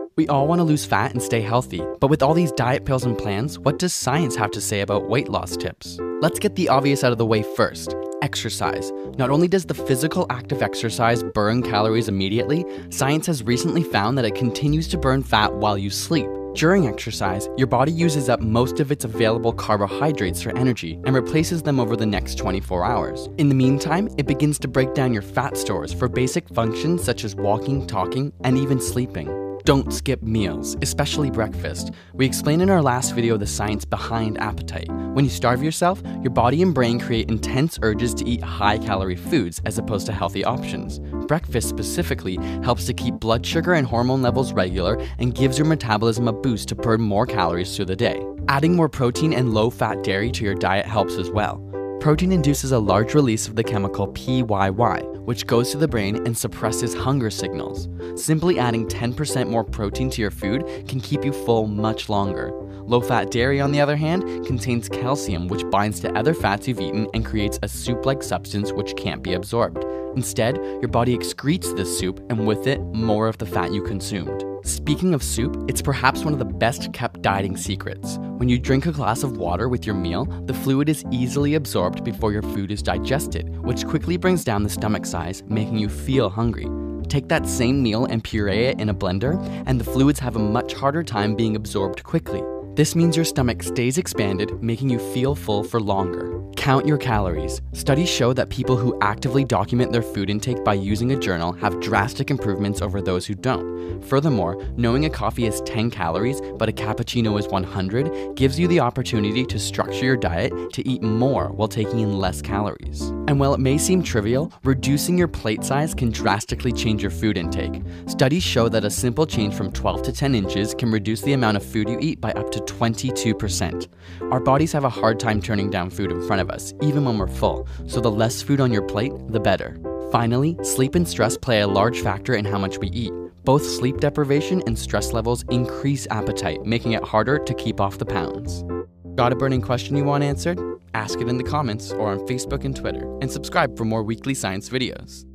We all want to lose fat and stay healthy, but with all these diet pills and plans, what does science have to say about weight loss tips? Let's get the obvious out of the way first. Exercise. Not only does the physical act of exercise burn calories immediately, science has recently found that it continues to burn fat while you sleep. During exercise, your body uses up most of its available carbohydrates for energy and replaces them over the next 24 hours. In the meantime, it begins to break down your fat stores for basic functions such as walking, talking, and even sleeping. Don't skip meals, especially breakfast. We explained in our last video the science behind appetite. When you starve yourself, your body and brain create intense urges to eat high-calorie foods as opposed to healthy options. Breakfast specifically helps to keep blood sugar and hormone levels regular and gives your metabolism a boost to burn more calories through the day. Adding more protein and low-fat dairy to your diet helps as well. Protein induces a large release of the chemical PYY, which goes to the brain and suppresses hunger signals. Simply adding 10% more protein to your food can keep you full much longer. Low-fat dairy, on the other hand, contains calcium, which binds to other fats you've eaten and creates a soup-like substance which can't be absorbed. Instead, your body excretes this soup and with it, more of the fat you consumed. Speaking of soup, it's perhaps one of the best kept dieting secrets. When you drink a glass of water with your meal, the fluid is easily absorbed before your food is digested, which quickly brings down the stomach size, making you feel hungry. Take that same meal and puree it in a blender, and the fluids have a much harder time being absorbed quickly. This means your stomach stays expanded, making you feel full for longer. Count your calories. Studies show that people who actively document their food intake by using a journal have drastic improvements over those who don't. Furthermore, knowing a coffee is 10 calories but a cappuccino is 100 gives you the opportunity to structure your diet to eat more while taking in less calories. And while it may seem trivial, reducing your plate size can drastically change your food intake. Studies show that a simple change from 12 to 10 inches can reduce the amount of food you eat by up to 22%. Our bodies have a hard time turning down food in front of us, even when we're full, so the less food on your plate, the better. Finally, sleep and stress play a large factor in how much we eat. Both sleep deprivation and stress levels increase appetite, making it harder to keep off the pounds. Got a burning question you want answered? Ask it in the comments or on Facebook and Twitter, and subscribe for more weekly science videos.